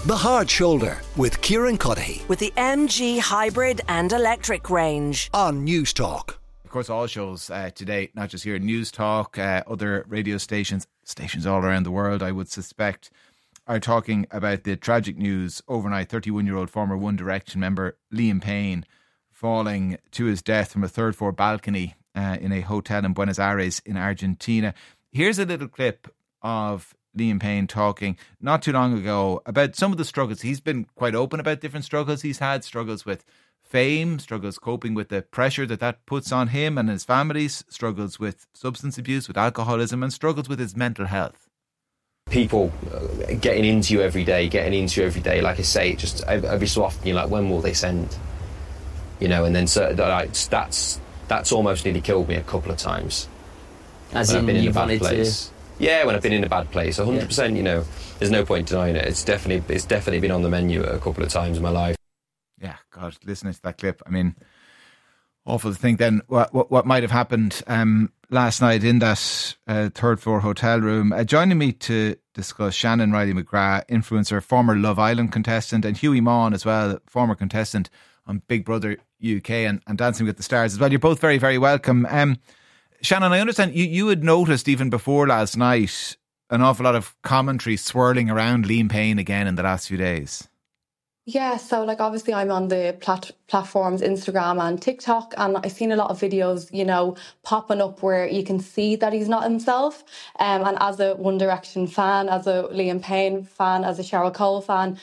The Hard Shoulder with Kieran Cuddihy with the MG hybrid and electric range on News Talk. Of course, all shows today, not just here, News Talk, other radio stations all around the world, I would suspect, are talking about the tragic news overnight. 31-year-old former One Direction member Liam Payne falling to his death from a third-floor balcony in a hotel in Buenos Aires in Argentina. Here's a little clip of Liam Payne talking not too long ago about some of the struggles. He's been quite open about different struggles he's had, struggles with fame, struggles coping with the pressure that puts on him and his families, struggles with substance abuse, with alcoholism, and struggles with his mental health. People getting into you every day. Like I say, just every so often you're like, when will they send? You know, and then so like, that's almost nearly killed me a couple of times. As in, you wanted to... Yeah, when I've been in a bad place, 100%. You know, there's no point denying it. It's definitely been on the menu a couple of times in my life. Yeah, God, listening to that clip, I mean, awful to think then what might have happened last night in that third floor hotel room. Joining me to discuss, Shannon Riley McGrath, influencer, former Love Island contestant, and Hughie Maughan as well, former contestant on Big Brother UK and Dancing with the Stars as well. You're both very, very welcome. Shannon, I understand you had noticed even before last night an awful lot of commentary swirling around Liam Payne again in the last few days. Yeah, so like obviously I'm on the platforms Instagram and TikTok, and I've seen a lot of videos, you know, popping up where you can see that he's not himself. And as a One Direction fan, as a Liam Payne fan, as a Cheryl Cole fan,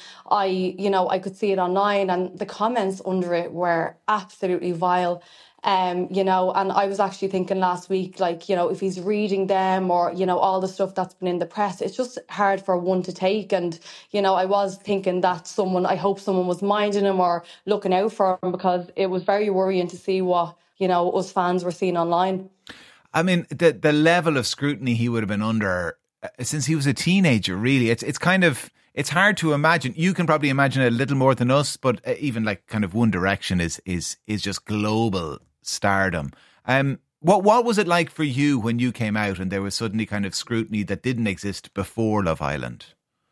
I could see it online, and the comments under it were absolutely vile. You know, and I was actually thinking last week, like, you know, if he's reading them or, you know, all the stuff that's been in the press, it's just hard for one to take. And, you know, I was thinking that I hope someone was minding him or looking out for him, because it was very worrying to see what, you know, us fans were seeing online. I mean, the level of scrutiny he would have been under since he was a teenager, really, it's kind of... It's hard to imagine. You can probably imagine a little more than us, but even like kind of One Direction is just global stardom. What was it like for you when you came out and there was suddenly kind of scrutiny that didn't exist before Love Island?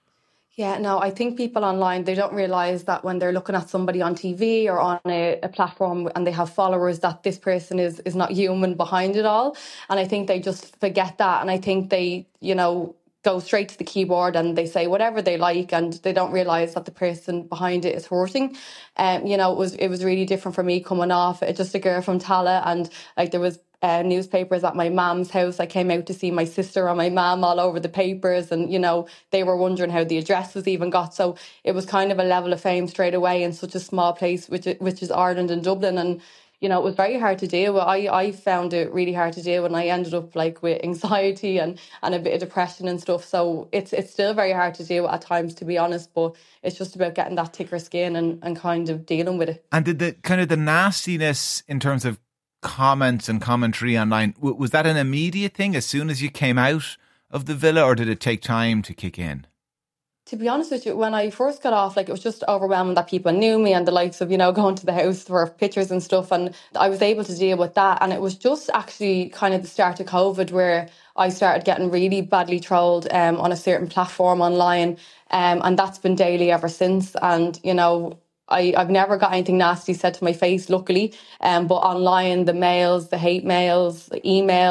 Yeah, no, I think people online, they don't realise that when they're looking at somebody on TV or on a platform and they have followers, that this person is not human behind it all. And I think they just forget that. And I think they, you know, go straight to the keyboard and they say whatever they like, and they don't realise that the person behind it is hurting. You know, it was really different for me coming off just a girl from Tala, and like there was newspapers at my mum's house. I came out to see my sister and my mum all over the papers, and you know, they were wondering how the address was even got. So it was kind of a level of fame straight away in such a small place, which is Ireland and Dublin. And you know, it was very hard to deal with. I found it really hard to deal with, and I ended up like with anxiety and a bit of depression and stuff. So it's still very hard to deal with at times, to be honest, but it's just about getting that thicker skin and kind of dealing with it. And did the nastiness in terms of comments and commentary online, was that an immediate thing as soon as you came out of the villa, or did it take time to kick in? To be honest with you, when I first got off, like, it was just overwhelming that people knew me and the likes of, you know, going to the house for pictures and stuff. And I was able to deal with that. And it was just actually kind of the start of COVID where I started getting really badly trolled on a certain platform online. And that's been daily ever since. And, you know, I've never got anything nasty said to my face, luckily. But online, the mails, the hate mails, the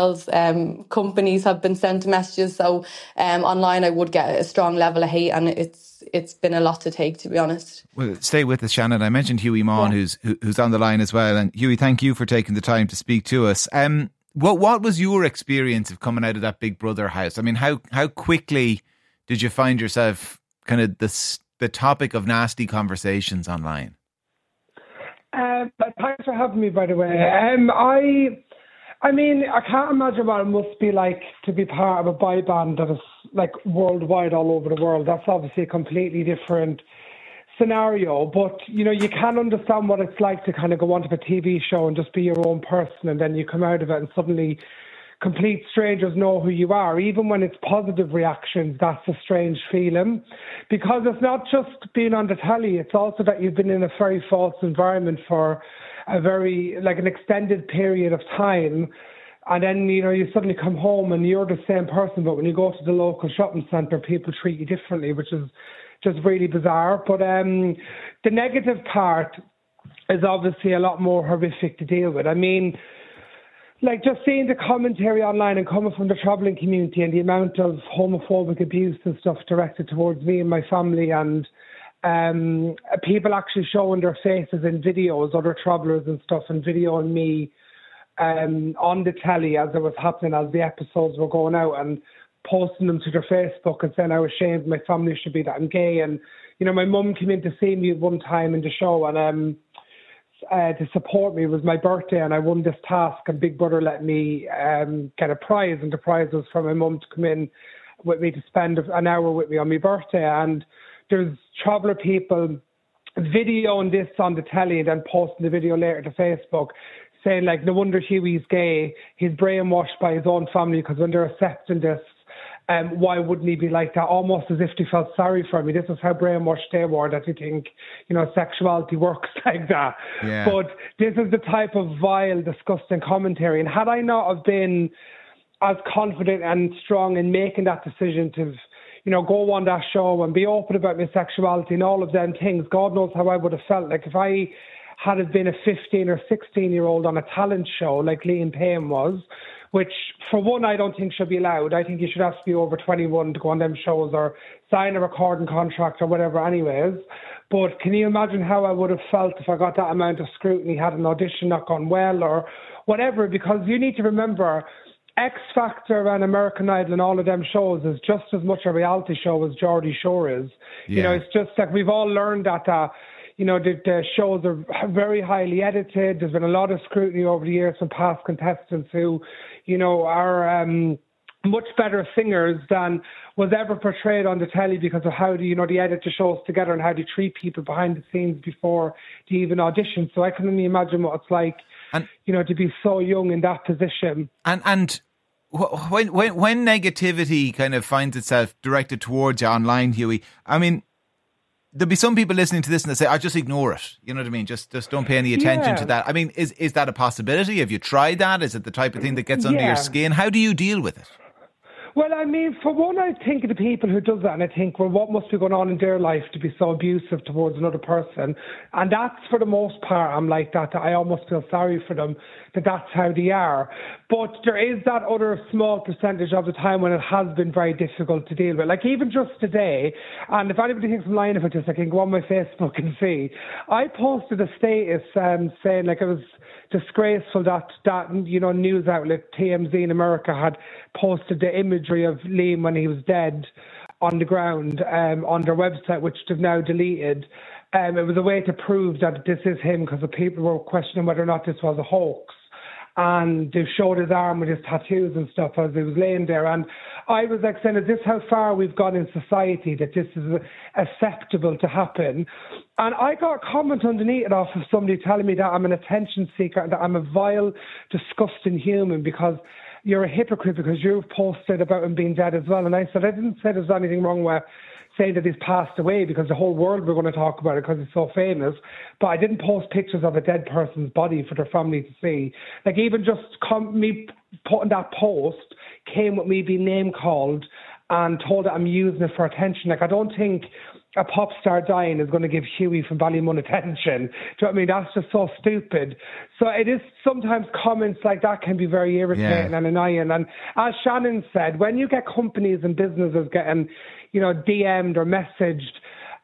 emails, companies have been sent messages. So online, I would get a strong level of hate, and it's been a lot to take, to be honest. Well, stay with us, Shannon. I mentioned Hughie Maughan, who's on the line as well. And Hughie, thank you for taking the time to speak to us. What was your experience of coming out of that Big Brother house? I mean, how quickly did you find yourself kind of the topic of nasty conversations online? Thanks for having me, by the way. I mean, I can't imagine what it must be like to be part of a boy band that is like worldwide, all over the world. That's obviously a completely different scenario, but you know, you can understand what it's like to kind of go onto a TV show and just be your own person, and then you come out of it and suddenly complete strangers know who you are. Even when it's positive reactions, that's a strange feeling, because it's not just being on the telly, it's also that you've been in a very false environment for a very, like, an extended period of time. And then, you suddenly come home and you're the same person, but when you go to the local shopping centre, people treat you differently, which is just really bizarre. But the negative part is obviously a lot more horrific to deal with. I mean, like just seeing the commentary online and coming from the travelling community and the amount of homophobic abuse and stuff directed towards me and my family, and people actually showing their faces in videos, other travellers and stuff, and videoing me on the telly as it was happening, as the episodes were going out, and posting them to their Facebook and saying how ashamed my family should be that I'm gay. And, my mum came in to see me one time in the show, and to support me. It was my birthday and I won this task, and Big Brother let me get a prize, and the prize was for my mum to come in with me to spend an hour with me on my birthday. And there's traveller people videoing this on the telly and then posting the video later to Facebook, saying like, no wonder Huey's gay, he's brainwashed by his own family, because when they're accepting this, why wouldn't he be like that? Almost as if they felt sorry for me. This is how brainwashed they were, that they think, sexuality works like that. Yeah. But this is the type of vile, disgusting commentary. And had I not have been as confident and strong in making that decision to, go on that show and be open about my sexuality and all of them things, God knows how I would have felt. Like if I had have been a 15 or 16-year-old on a talent show like Liam Payne was, which for one, I don't think should be allowed. I think you should have to be over 21 to go on them shows or sign a recording contract or whatever anyways. But can you imagine how I would have felt if I got that amount of scrutiny, had an audition not gone well or whatever? Because you need to remember, X Factor and American Idol and all of them shows is just as much a reality show as Geordie Shore is. Yeah. It's just like we've all learned that the shows are very highly edited. There's been a lot of scrutiny over the years from past contestants who, are much better singers than was ever portrayed on the telly, because of how they edit the shows together and how they treat people behind the scenes before they even audition. So I can only imagine what it's like, to be so young in that position. And when negativity kind of finds itself directed towards you online, Huey, I mean, there'll be some people listening to this and they say, I just ignore it. You know what I mean? Just don't pay any attention to that. I mean, is that a possibility? Have you tried that? Is it the type of thing that gets under your skin? How do you deal with it? Well, I mean, for one, I think of the people who does that, and I think, well, what must be going on in their life to be so abusive towards another person? And that's, for the most part, I'm like that. I almost feel sorry for them, that's how they are. But there is that other small percentage of the time when it has been very difficult to deal with. Like even just today, and if anybody thinks I'm lying about this, I can go on my Facebook and see. I posted a status saying like it was disgraceful that news outlet TMZ in America had posted the imagery of Liam when he was dead on the ground on their website, which they've now deleted. It was a way to prove that this is him, because the people were questioning whether or not this was a hoax. And they showed his arm with his tattoos and stuff as he was laying there. And I was like saying, is this how far we've gone in society, that this is acceptable to happen? And I got a comment underneath it off of somebody telling me that I'm an attention seeker and that I'm a vile, disgusting human because you're a hypocrite because you've posted about him being dead as well. And I said, I didn't say there's anything wrong with saying that he's passed away because the whole world we're going to talk about it because he's so famous. But I didn't post pictures of a dead person's body for their family to see. Like even just me putting that post came with me being name called and told that I'm using it for attention. Like I don't think a pop star dying is going to give Huey from Ballymun attention. Do you know what I mean? That's just so stupid. So it is sometimes comments like that can be very irritating and annoying. And as Shannon said, when you get companies and businesses getting, DM'd or messaged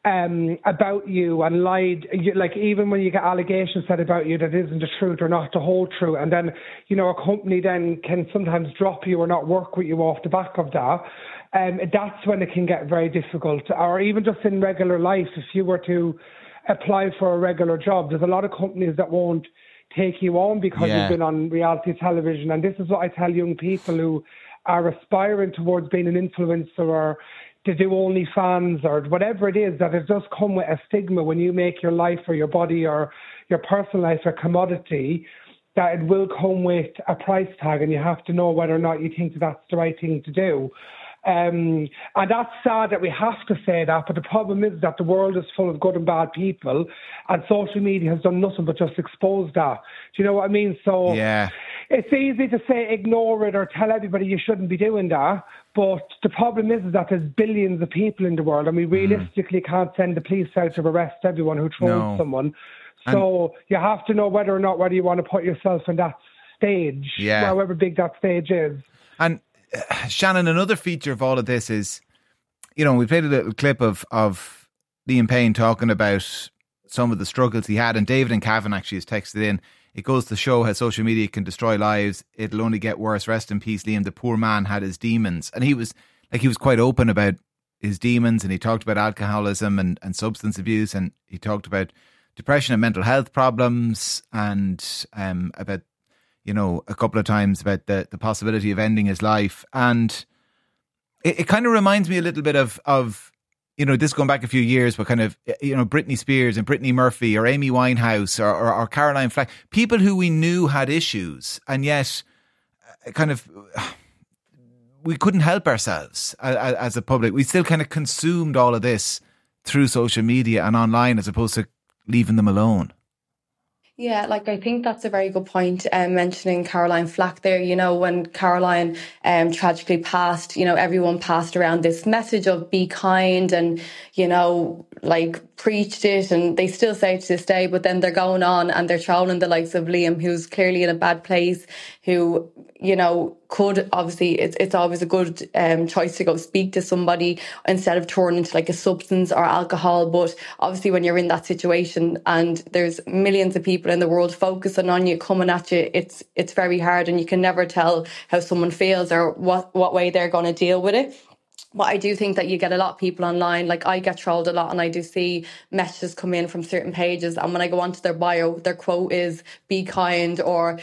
about you and lied, like even when you get allegations said about you that isn't the truth or not the whole truth, and then, a company then can sometimes drop you or not work with you off the back of that, that's when it can get very difficult. Or even just in regular life, if you were to apply for a regular job, there's a lot of companies that won't take you on because you've been on reality television. And this is what I tell young people who are aspiring towards being an influencer or to do OnlyFans or whatever it is, that it does come with a stigma when you make your life or your body or your personal life a commodity, that it will come with a price tag, and you have to know whether or not you think that's the right thing to do. And that's sad that we have to say that, but the problem is that the world is full of good and bad people, and social media has done nothing but just expose that. Do you know what I mean? So it's easy to say ignore it or tell everybody you shouldn't be doing that. But the problem is that there's billions of people in the world, and we realistically can't send the police out to arrest everyone who trolls someone. So you have to know whether you want to put yourself in that stage, however big that stage is. And Shannon, another feature of all of this is, we played a little clip of Liam Payne talking about some of the struggles he had, and David and Cavan actually has texted in. It goes to show how social media can destroy lives. It'll only get worse. Rest in peace, Liam. The poor man had his demons. And he was quite open about his demons, and he talked about alcoholism and substance abuse, and he talked about depression and mental health problems, and about, a couple of times about the possibility of ending his life. And it kind of reminds me a little bit of this going back a few years, but kind of, Britney Spears and Brittany Murphy or Amy Winehouse or Caroline Flack, people who we knew had issues, and yet kind of we couldn't help ourselves as a public. We still kind of consumed all of this through social media and online as opposed to leaving them alone. Yeah, I think that's a very good point, mentioning Caroline Flack there. When Caroline tragically passed, everyone passed around this message of be kind and, preached it, and they still say it to this day, but then they're going on and they're trolling the likes of Liam, who's clearly in a bad place, who, could obviously, it's always a good choice to go speak to somebody instead of turning to a substance or alcohol. But obviously when you're in that situation and there's millions of people in the world focusing on you, coming at you, it's very hard, and you can never tell how someone feels or what way they're going to deal with it. But I do think that you get a lot of people online, I get trolled a lot, and I do see messages come in from certain pages, and when I go onto their bio, their quote is be kind, or,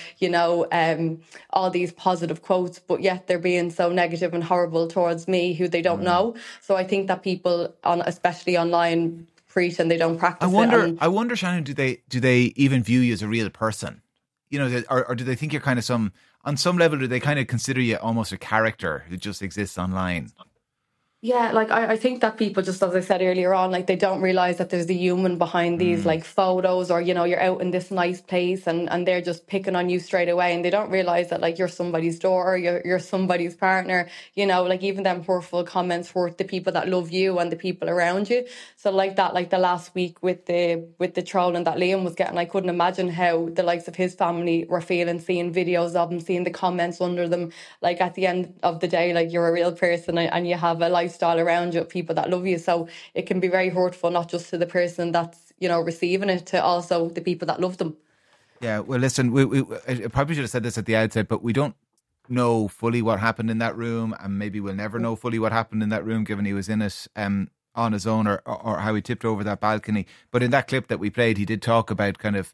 all these positive quotes, but yet they're being so negative and horrible towards me who they don't know. So I think that people, especially online, preach and they don't practice it. I wonder, Shannon, do they even view you as a real person? Or do they think you're kind of on some level, do they kind of consider you almost a character who just exists online? Yeah, I think that people, just as I said earlier on, they don't realise that there's the human behind these photos, or, you're out in this nice place and they're just picking on you straight away, and they don't realise that you're somebody's daughter, you're somebody's partner, even them hurtful comments hurt the people that love you and the people around you. So the last week with the trolling that Liam was getting, I couldn't imagine how the likes of his family were feeling, seeing videos of him, seeing the comments under them. At the end of the day, you're a real person and you have a lifestyle around you of people that love you. So it can be very hurtful, not just to the person that's, receiving it, to also the people that love them. Yeah, well, listen, we I probably should have said this at the outset, but we don't know fully what happened in that room, and maybe we'll never know fully what happened in that room, given he was in it on his own, or how he tipped over that balcony. But in that clip that we played, he did talk about kind of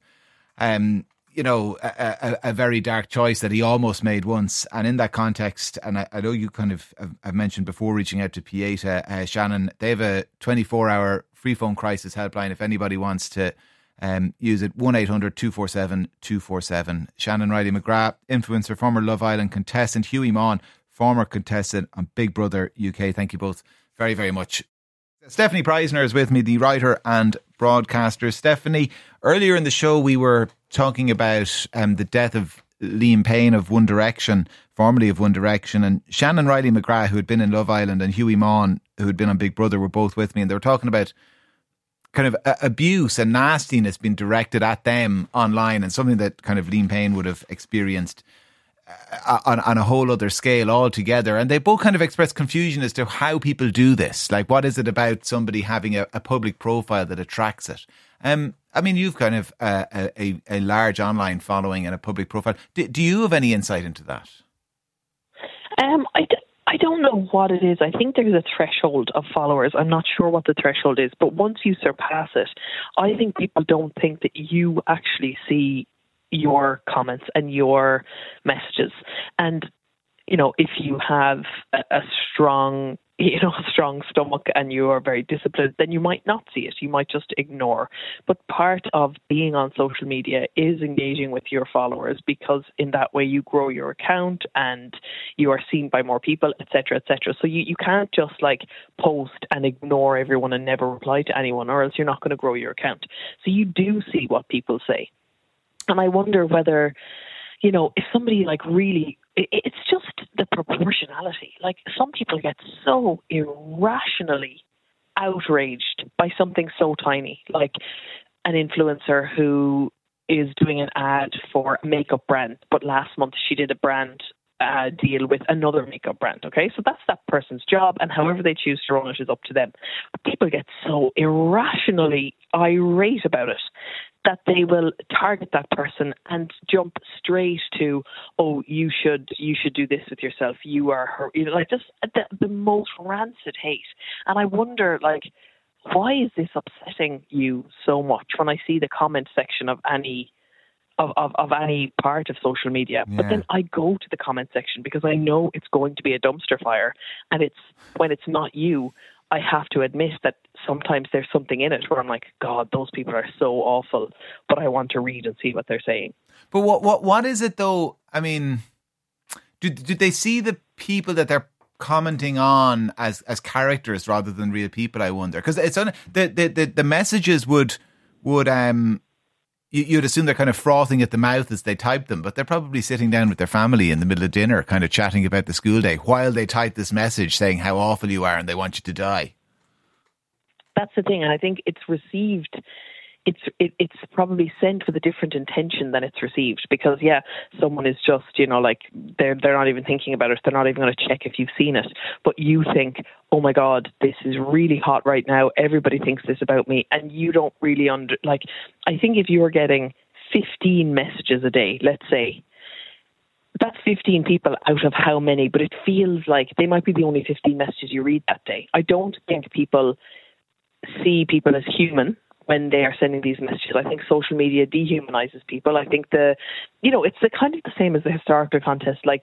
a very dark choice that he almost made once. And in that context, and I know you kind of have mentioned before reaching out to Pieta, Shannon, they have a 24-hour free phone crisis helpline if anybody wants to use it. 1-800-247-247. Shannon Riley McGrath, influencer, former Love Island contestant. Hughie Maughan, former contestant on Big Brother UK. Thank you both very, very much. Stephanie Preisner is with me, the writer and broadcaster. Stephanie, earlier in the show we were talking about the death of Liam Payne of One Direction, formerly of One Direction, and Shannon Riley McGrath, who had been in Love Island, and Hughie Maughan, who had been on Big Brother, were both with me, and they were talking about kind of abuse and nastiness being directed at them online, and something that kind of Liam Payne would have experienced on a whole other scale altogether. And they both kind of expressed confusion as to how people do this. What is it about somebody having a public profile that attracts it? I mean, you've kind of a large online following and a public profile. Do you have any insight into that? I don't know what it is. I think there's a threshold of followers. I'm not sure what the threshold is, but once you surpass it, I think people don't think that you actually see your comments and your messages. And, if you have a strong stomach and you are very disciplined, then you might not see it. You might just ignore. But part of being on social media is engaging with your followers, because in that way you grow your account and you are seen by more people, etc., etc. So you can't just post and ignore everyone and never reply to anyone, or else you're not going to grow your account. So you do see what people say. And I wonder whether, you know, if somebody like really, it's just the proportionality. Like some people get so irrationally outraged by something so tiny, like an influencer who is doing an ad for a makeup brand, but last month she did a brand deal with another makeup brand. Okay, so that's that person's job, and however they choose to run it is up to them. But people get so irrationally irate about it that they will target that person and jump straight to, oh, you should do this with yourself. You are her, you know, like just the most rancid hate. And I wonder, like, why is this upsetting you so much when I see the comment section of any of any part of social media? Yeah. But then I go to the comment section because I know it's going to be a dumpster fire, and it's when it's not you, I have to admit that sometimes there's something in it where I'm like, God, those people are so awful, but I want to read and see what they're saying. But what is it though? I mean, do they see the people that they're commenting on as characters rather than real people? I wonder, because it's on the messages would you'd assume they're kind of frothing at the mouth as they type them, but they're probably sitting down with their family in the middle of dinner, kind of chatting about the school day while they type this message saying how awful you are and they want you to die. That's the thing, and I think it's received. It's probably sent with a different intention than it's received, because someone is just, you know, like they're not even thinking about it. They're not even going to check if you've seen it. But you think, oh my God, this is really hot right now. Everybody thinks this about me, and you don't really I think if you were getting 15 messages a day, let's say, that's 15 people out of how many? But it feels like they might be the only 15 messages you read that day. I don't think people see people as human when they are sending these messages. I think social media dehumanizes people. I think it's the kind of the same as the historical contest. Like,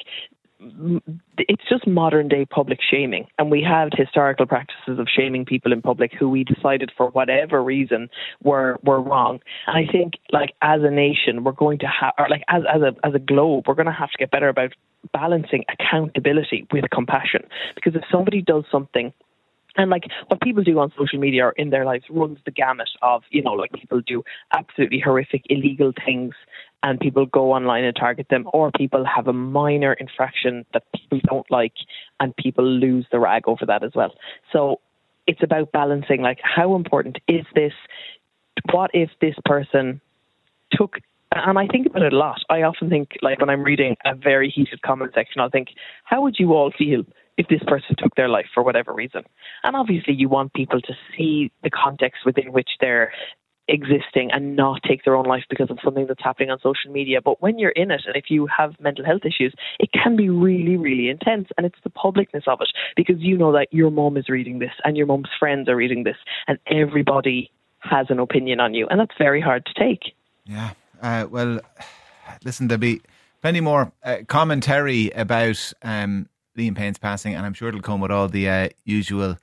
it's just modern day public shaming, and we have historical practices of shaming people in public who we decided for whatever reason were wrong. And I think, like, as a nation, we're going to have, or like as a globe, we're going to have to get better about balancing accountability with compassion. Because if somebody does something, and like what people do on social media or in their lives runs the gamut of, you know, like people do absolutely horrific illegal things and people go online and target them, or people have a minor infraction that people don't like and people lose the rag over that as well. So it's about balancing, like, how important is this? What if this person took, and I think about it a lot. I often think, like, when I'm reading a very heated comment section, I'll think, how would you all feel if this person took their life for whatever reason? And obviously you want people to see the context within which they're existing and not take their own life because of something that's happening on social media. But when you're in it, and if you have mental health issues, it can be really, really intense. And it's the publicness of it, because you know that your mom is reading this and your mom's friends are reading this and everybody has an opinion on you. And that's very hard to take. Yeah. Well, listen, there'll be plenty more commentary about Liam Payne's passing, and I'm sure it'll come with all the usual,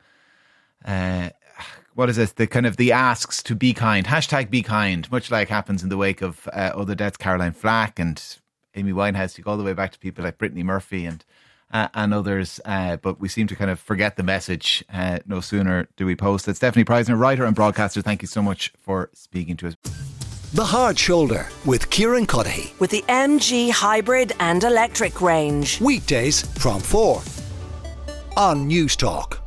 what is it? The kind of the asks to be kind, #BeKind, much like happens in the wake of other deaths, Caroline Flack and Amy Winehouse. You go all the way back to people like Brittany Murphy and others, but we seem to kind of forget the message. No sooner do we post it. Stephanie Preisner, writer and broadcaster, thank you so much for speaking to us. The Hard Shoulder with Kieran Cuddihy. With the MG hybrid and electric range. Weekdays from 4 on News Talk.